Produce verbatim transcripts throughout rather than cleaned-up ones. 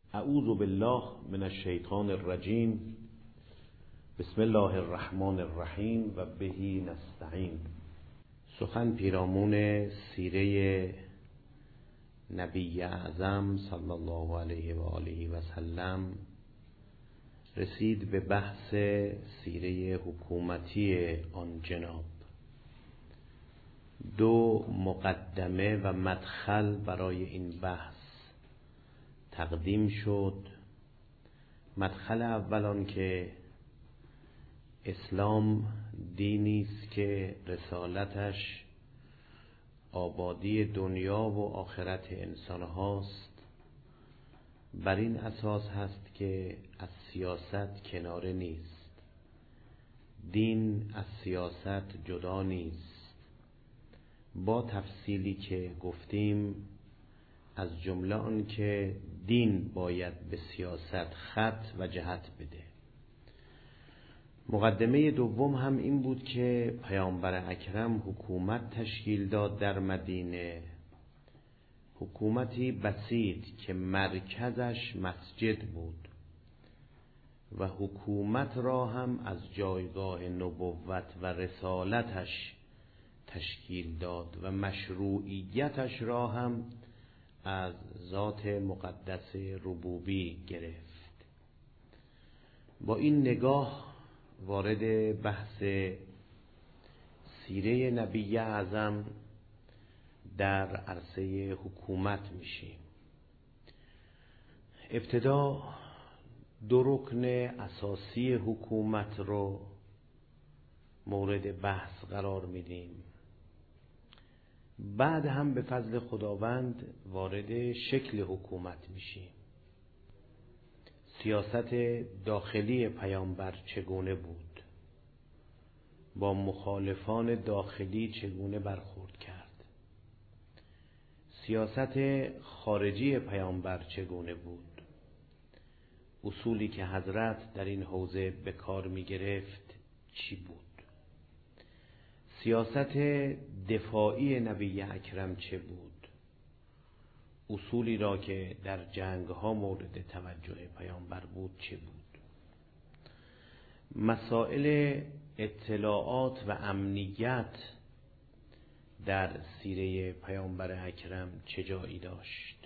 اعوذ بالله من الشیطان الرجیم. بسم الله الرحمن الرحیم و بهی نستعین. سخن پیرامون سیره نبی اعظم صلی الله علیه و آله و سلم رسید به بحث سیره حکومتی آن جناب. دو مقدمه و مدخل برای این بحث تقدیم شد. مدخل اول آن که اسلام دینی است که رسالتش آبادی دنیا و آخرت انسان هاست. بر این اساس هست که از سیاست کناره نیست. دین از سیاست جدا نیست. با تفصیلی که گفتیم، از جمله آن که دین باید به سیاست خط و جهت بده. مقدمه دوم هم این بود که پیامبر اکرم حکومت تشکیل داد در مدینه، حکومتی بسیط که مرکزش مسجد بود و حکومت را هم از جایگاه نبوت و رسالتش تشکیل داد و مشروعیتش را هم از ذات مقدس ربوبی گرفت. با این نگاه وارد بحث سیره نبی اعظم در عرصه حکومت میشیم. ابتدا دو رکن اساسی حکومت رو مورد بحث قرار میدیم. بعد هم به فضل خداوند وارد شکل حکومت میشیم. سیاست داخلی پیامبر چگونه بود؟ با مخالفان داخلی چگونه برخورد کرد؟ سیاست خارجی پیامبر چگونه بود؟ اصولی که حضرت در این حوزه به کار می گرفت چی بود؟ سیاست دفاعی نبی اکرم چه بود؟ اصولی را که در جنگ ها مورد توجه پیامبر بود چه بود؟ مسائل اطلاعات و امنیت در سیره پیامبر اکرم چه جایی داشت؟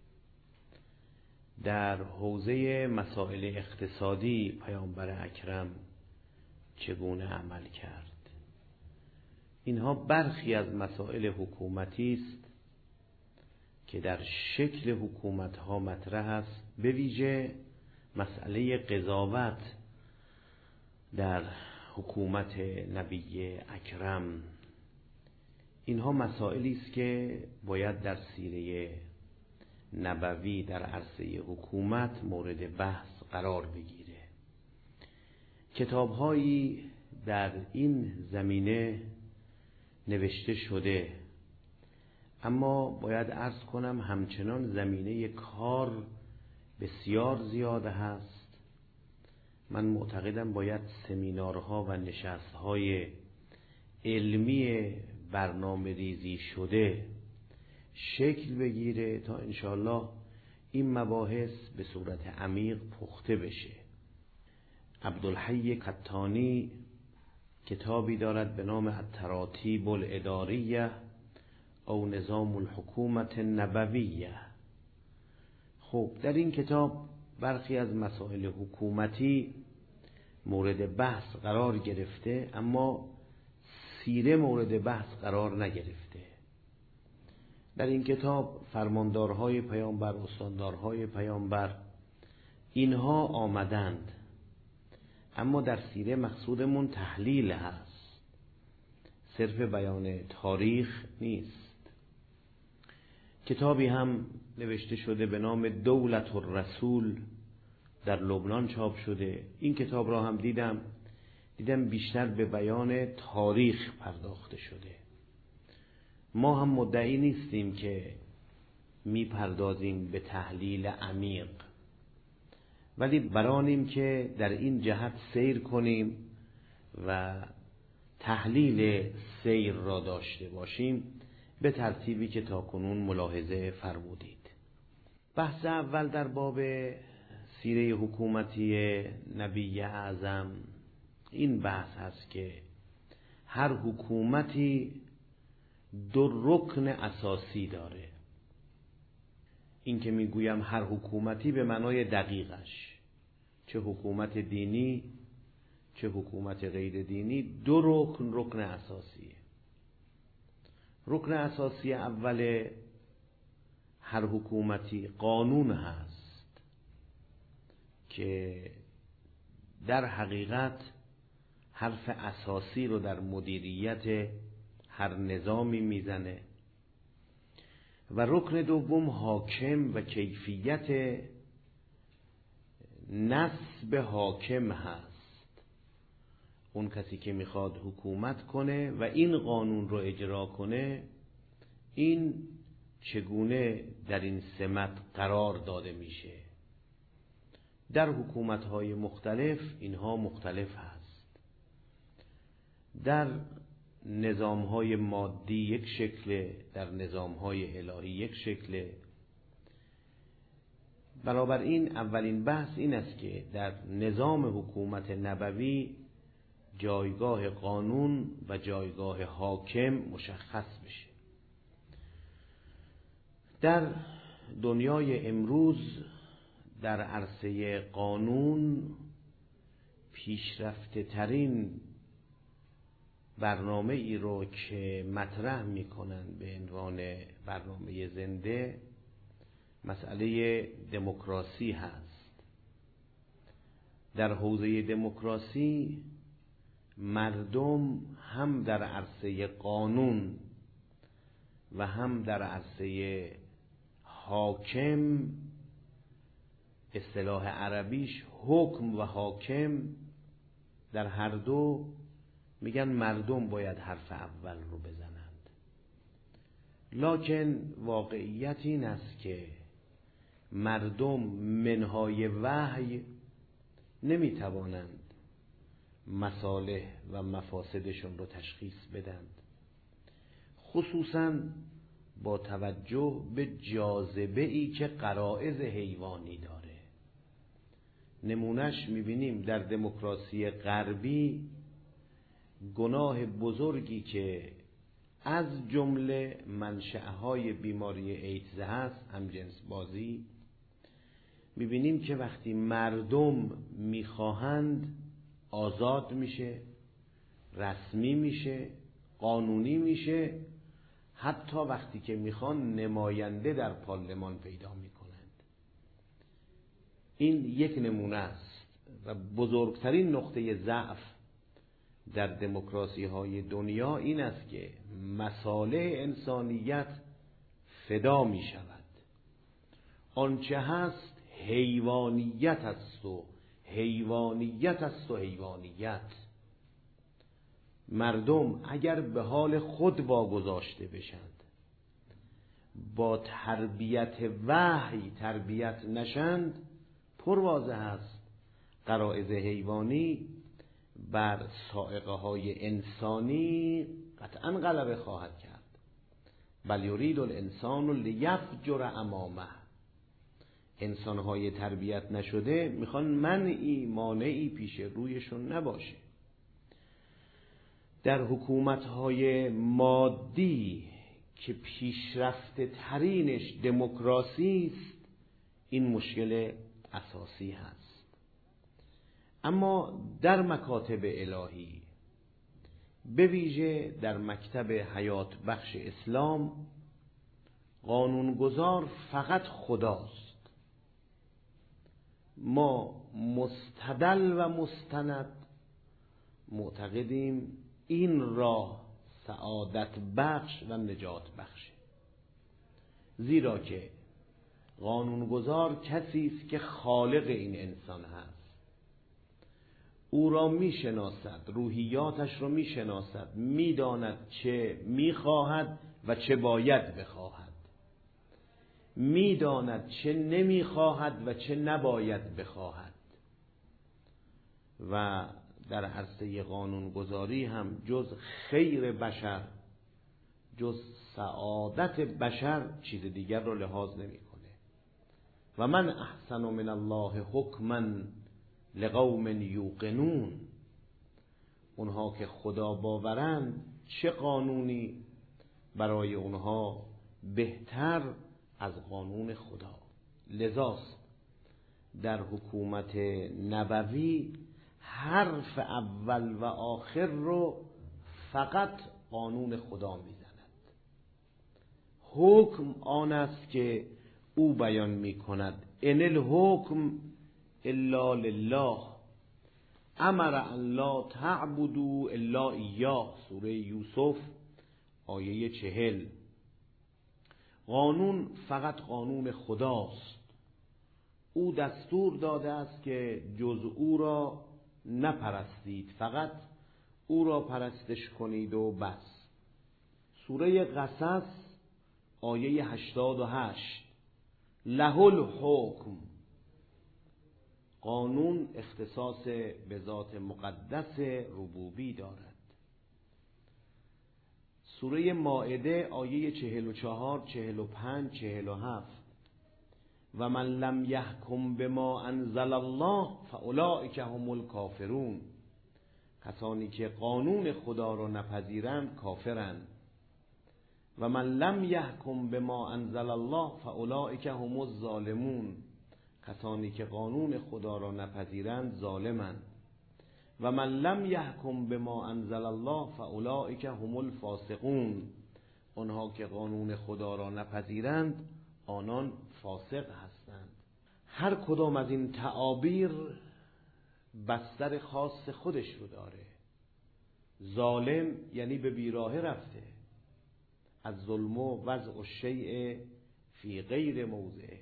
در حوزه مسائل اقتصادی پیامبر اکرم چگونه عمل کرد؟ اینها برخی از مسائل حکومتی است که در شکل حکومت ها مطرح است، به ویژه مسئله قضاوت در حکومت نبی اکرم. اینها مسائلی است که باید در سیره نبوی در عرصه حکومت مورد بحث قرار بگیره. کتاب‌هایی در این زمینه نوشته شده، اما باید عرض کنم همچنان زمینه کار بسیار زیاد هست. من معتقدم باید سمینارها و نشستهای علمی برنامه ریزی شده شکل بگیره تا انشاءالله این مباحث به صورت عمیق پخته بشه. عبدالحی کتانی کتابی دارد به نام التراتیب الاداریه او نظام الحکومت النبویه. خب در این کتاب برخی از مسائل حکومتی مورد بحث قرار گرفته، اما سیره مورد بحث قرار نگرفته. در این کتاب فرماندارهای پیامبر، استاندارهای پیامبر اینها آمدند، اما در سیره مقصودمون تحلیل هست، صرف بیان تاریخ نیست. کتابی هم نوشته شده به نام دولت الرسول، در لبنان چاپ شده. این کتاب را هم دیدم دیدم بیشتر به بیان تاریخ پرداخته شده. ما هم مدعی نیستیم که میپردازیم به تحلیل عمیق، ولی برانیم که در این جهت سیر کنیم و تحلیل سیر را داشته باشیم به ترتیبی که تاکنون ملاحظه فرمودید. بحث اول در باب سیره حکومتی نبی اعظم این بحث هست که هر حکومتی دو رکن اساسی داره. این که میگویم هر حکومتی به معنای دقیقش، چه حکومت دینی چه حکومت غیر دینی، دو رکن رکن اساسیه. رکن اساسی اول هر حکومتی قانون هست که در حقیقت حرف اساسی رو در مدیریت هر نظامی میزنه. و رکن دوم حاکم و کیفیت نصب حاکم هست. اون کسی که میخواد حکومت کنه و این قانون رو اجرا کنه، این چگونه در این سمت قرار داده میشه. در حکومت‌های مختلف اینها مختلف هست. در نظام‌های مادی یک شکله، در نظام‌های الهی یک شکله. بنابراین اولین بحث این است که در نظام حکومت نبوی جایگاه قانون و جایگاه حاکم مشخص بشه. در دنیای امروز در عرصه قانون پیشرفته ترین برنامه ای رو که مطرح میکنن به عنوان برنامه زنده مسئله دموکراسی هست. در حوزه دموکراسی مردم هم در عرصه قانون و هم در عرصه حاکم، اصطلاح عربیش حکم و حاکم، در هر دو میگن مردم باید حرف اول رو بزنند. لکن واقعیت این است که مردم منهای وحی نمیتوانند مصالح و مفاسدشون رو تشخیص بدند، خصوصاً با توجه به جاذبه ای که غرایز حیوانی داره. نمونهش میبینیم در دموکراسی غربی گناه بزرگی که از جمله منشأهای بیماری ایدز هست، همجنس بازی، میبینیم که وقتی مردم میخواهند آزاد میشه، رسمی میشه، قانونی میشه، حتی وقتی که میخوان نماینده در پارلمان پیدا میکنند. این یک نمونه است و بزرگترین نقطه ضعف در دموکراسی های دنیا این است که مصالح انسانیت فدا می شود. آنچه هست حیوانیت است و حیوانیت است و حیوانیت. مردم اگر به حال خود واگذاشته بشند، با تربیت وحی تربیت نشند، پرواضح است غرایز حیوانی بر سائقه های انسانی قطعا غلبه خواهد کرد. بل یرید الانسان لیفجر امامه. انسانهای تربیت نشده میخوان منعی مانعی پیش رویشون نباشه. در حکومت‌های مادی که پیشرفته ترینش دموکراسی است، این مشکل اساسی هست. اما در مکاتب الهی، به ویژه در مکتب حیات بخش اسلام، قانونگذار فقط خداست. ما مستدل و مستند معتقدیم این راه سعادت بخش و نجات بخشه، زیرا که قانونگذار کسی است که خالق این انسان هست، او را میشناسد، روحیاتش را میشناسد، میداند چه میخواهد و چه باید بخواهد، میداند چه نمیخواهد و چه نباید بخواهد. و در عرصه قانونگذاری هم جز خیر بشر، جز سعادت بشر چیز دیگر رو لحاظ نمیکنه. و من احسن من الله حکما لقوم یوقنون. اونها که خدا باورند چه قانونی برای اونها بهتر از قانون خدا. لذاست در حکومت نبوی حرف اول و آخر رو فقط قانون خدا میزند. حکم آن است که او بیان می کند ان الحکم الا لله امر ان لا تعبدوا الا ایاه. سوره یوسف آیه چهل. قانون فقط قانون خداست. او دستور داده است که جز او را نپرستید، فقط او را پرستش کنید و بس. سوره قصص آیه هشتاد و هشت. له الحکم. قانون اختصاص به ذات مقدس ربوبی دارد. سوره مائده آیه چهل و چهار، چهل و پنج، چهل و هفت. و من لم یحکم بما انزل الله فاولئک هم الکافرون. کسانی که قانون خدا را نپذیرند کافرند. و من لم یحکم بما انزل الله فاولئک هم الظالمون. کسانی که قانون خدا را نپذیرند ظالمند. و من لم یحکم بما انزل الله فاولئک هم الفاسقون. آنها که قانون خدا را نپذیرند آنان فاسق هستند. هر کدام از این تعابیر بستر خاص خودش رو داره. ظالم یعنی به بیراهه رفته. از ظلم و وضع الشیء فی غیر موضعه.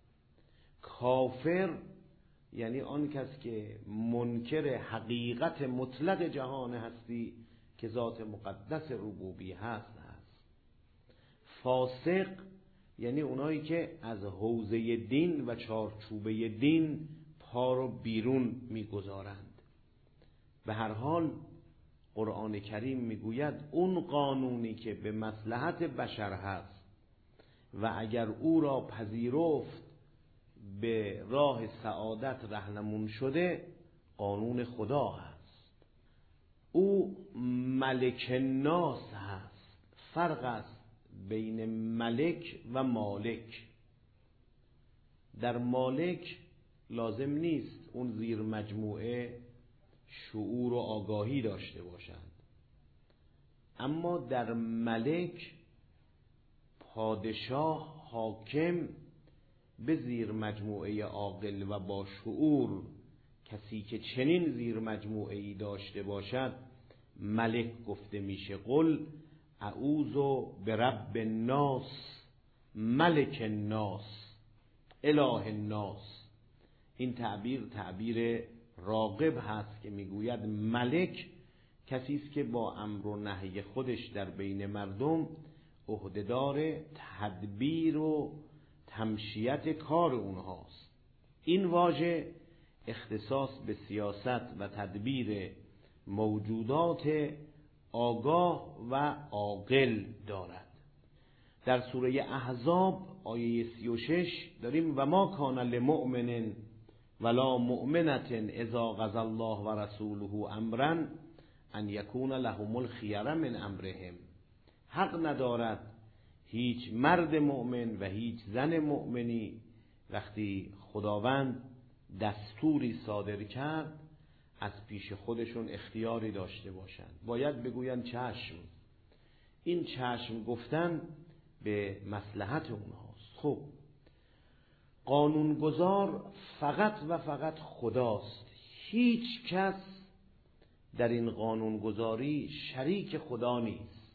کافر یعنی آن کس که منکر حقیقت مطلق جهان هستی که ذات مقدس ربوبی هست هست. فاسق یعنی اونایی که از حوزه دین و چارچوبه دین پا رو بیرون میگذارند. به هر حال قرآن کریم میگوید اون قانونی که به مصلحت بشر هست و اگر او را پذیرفت به راه سعادت رهنمون شده قانون خدا هست. او ملک الناس هست. فرق است بین ملک و مالک. در مالک لازم نیست اون زیر مجموعه شعور و آگاهی داشته باشند، اما در ملک پادشاه حاکم به زیر مجموعه عاقل و با شعور، کسی که چنین زیر مجموعه ای داشته باشد ملک گفته میشه. قل اعوذ برب الناس ملک الناس اله الناس. این تعبیر تعبیر راغب هست که میگوید ملک کسی است که با امر و نهی خودش در بین مردم عهدهدار تدبیر و تمشیت کار اونهاست. این واژه اختصاص به سیاست و تدبیر موجودات آگاه و عاقل دارد. در سوره احزاب آیه سی و شش داریم و ما کان لمؤمن ولا مؤمنة اذا قضى الله و رسوله امرا ان یکون لهم الخیره من امرهم. حق ندارد هیچ مرد مؤمن و هیچ زن مؤمنی وقتی خداوند دستوری صادر کرد از پیش خودشون اختیاری داشته باشند، باید بگویند چشم. این چشم گفتن به مصلحت اونهاست. خب قانونگذار فقط و فقط خداست. هیچ کس در این قانونگذاری شریک خدا نیست.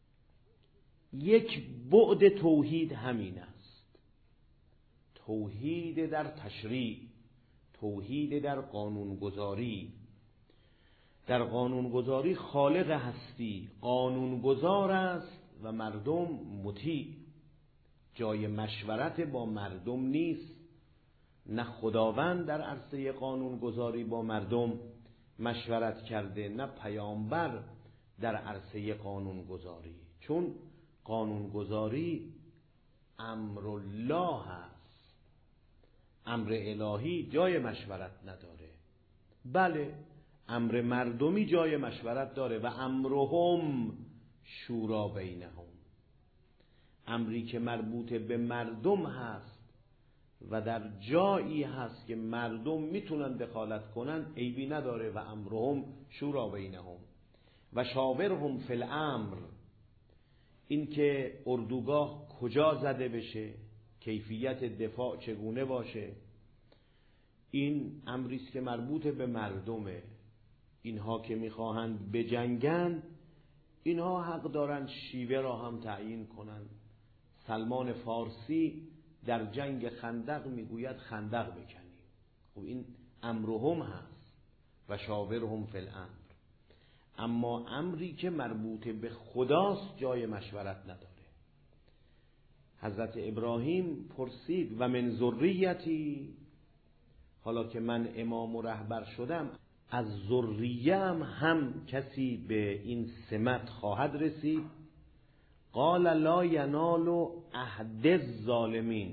یک بعد توحید همین است. توحید در تشریع، توحید در قانونگذاری. در قانونگذاری خالق هستی قانونگذار است و مردم مطیع. جای مشورت با مردم نیست. نه خداوند در عرصه قانونگذاری با مردم مشورت کرده، نه پیامبر در عرصه قانونگذاری. چون قانونگذاری امر الله است. امر الهی جای مشورت نداره. بله امر مردمی جای مشورت داره و امرهم شورا بینهم، امری که مربوط به مردم هست و در جایی هست که مردم میتونن دخالت کنن عیبی نداره و امرهم شورا بینهم. و شاورهم فی الامر، این که اردوگاه کجا زده بشه، کیفیت دفاع چگونه باشه، این امریست که مربوط به مردمه. اینها که میخواهند بجنگن، اینها حق دارن شیوه را هم تعیین کنن. سلمان فارسی در جنگ خندق میگوید خندق بکنیم. خب این امرهم هست و شاورهم فی الامر. اما امری که مربوط به خداست جای مشورت نداره. حضرت ابراهیم پرسید و من ذریتی، حالا که من امام و رهبر شدم از ذریه‌ام هم کسی به این سمت خواهد رسید؟ قال لا ینال عهد الظالمین،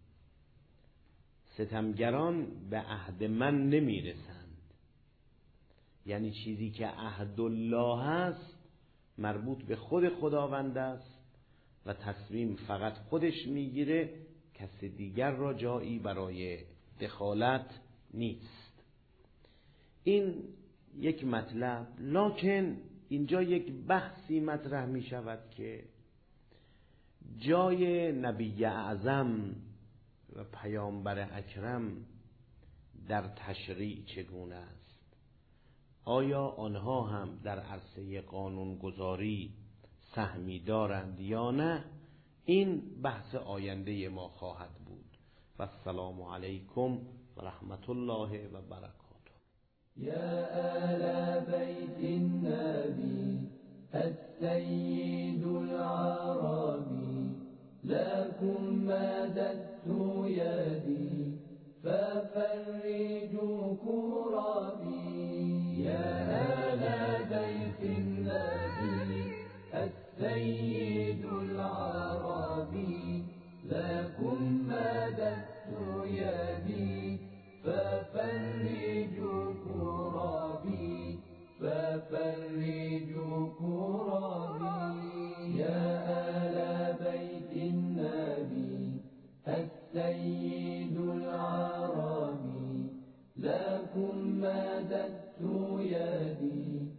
ستمگران به عهد من نمیرسند. یعنی چیزی که عهد الله است مربوط به خود خداوند است و تصمیم فقط خودش میگیره، کسی دیگر را جایی برای دخالت نیست. این یک مطلب. لکن اینجا یک بحثی مطرح می شود که جای نبی اعظم و پیامبر اکرم در تشریع چگونه است؟ آیا آنها هم در عرصه قانونگذاری سهمی دارند یا نه؟ این بحث آینده ما خواهد بود. و السلام علیکم و رحمت الله و برکاته. یا آل بیت النبی السید العربی لكم مددت يدي ففرجوا كربي. يا آل بيت النبي السيد العربي لكم مددت يدي ففرجوا كربي ففرجوا كربي. يا آل بيت النبي السيد العربي لكم مددت يدي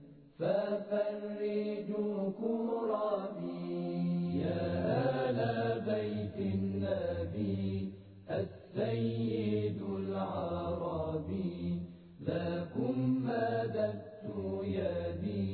ففرجوا كربي. يا آل بيت النبي السيد العربي لكم مددت يدي